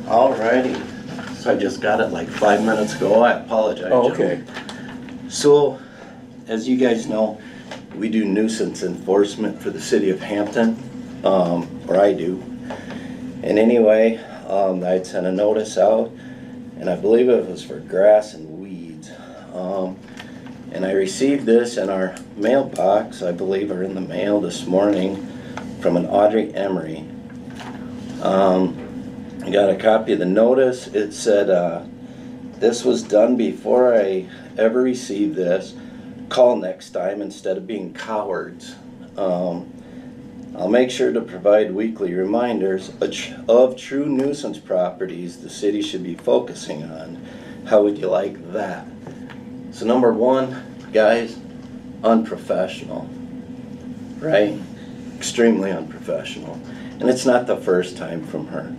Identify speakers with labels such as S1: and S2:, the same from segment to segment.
S1: Alrighty, so I just got it like 5 minutes ago. I apologize.
S2: Oh, okay.
S1: Gentlemen. So, as you guys know, we do nuisance enforcement for the city of Hampton, or I do. And anyway, I'd sent a notice out, and I believe it was for grass and weeds. And I received this in our mailbox, I believe, or in the mail this morning, from an Audrey Emery. I got a copy of the notice. It said, this was done before I ever received this. Call next time instead of being cowards. I'll make sure to provide weekly reminders of true nuisance properties the city should be focusing on. How would you like that? So number one, guys, unprofessional, right? Extremely unprofessional. And it's not the first time from her.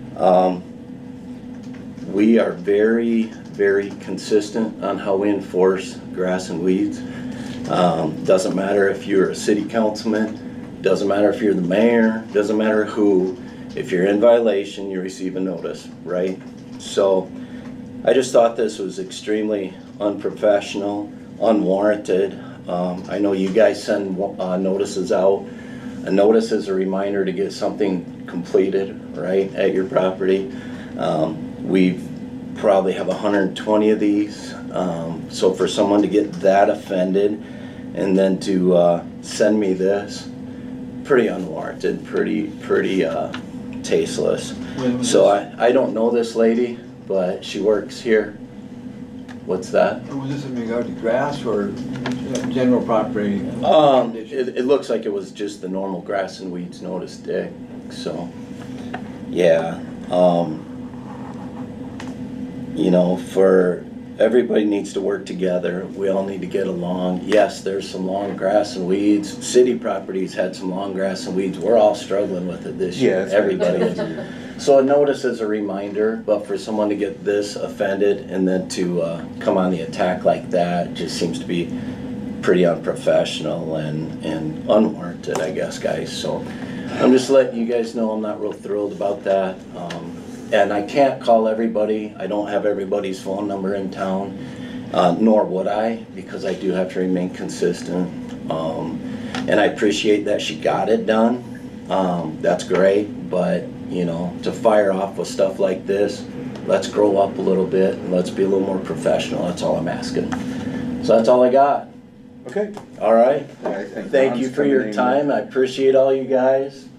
S1: We are very, very consistent on how we enforce grass and weeds. Doesn't matter if you're a city councilman, doesn't matter if you're the mayor, doesn't matter who. If you're in violation, you receive a notice, right? So I just thought this was extremely unprofessional, unwarranted. I know you guys send notices out. A notice is a reminder to get something completed, right, at your property. We probably have 120 of these. So for someone to get that offended and then to send me this, pretty unwarranted, pretty tasteless. So I don't know this lady, but she works here. What's that?
S3: Was this in regard to grass or general property?
S1: It looks like it was just the normal grass and weeds notice, Dick. So, yeah. You know, for everybody needs to work together. We all need to get along. Yes, there's some long grass and weeds. City properties had some long grass and weeds. We're all struggling with it this year.
S2: Yes.
S1: Everybody is. So a notice is a reminder, but for someone to get this offended and then to come on the attack like that just seems to be pretty unprofessional and unwarranted, I guess, guys. So I'm just letting you guys know I'm not real thrilled about that. And I can't call everybody. I don't have everybody's phone number in town, nor would I, because I do have to remain consistent. And I appreciate that she got it done. That's great, but you know, to fire off with stuff like this, let's grow up a little bit and let's be a little more professional. That's all I'm asking. So that's all I got.
S2: Okay.
S1: All right.
S2: All right,
S1: Thank you for your time. I appreciate all you guys.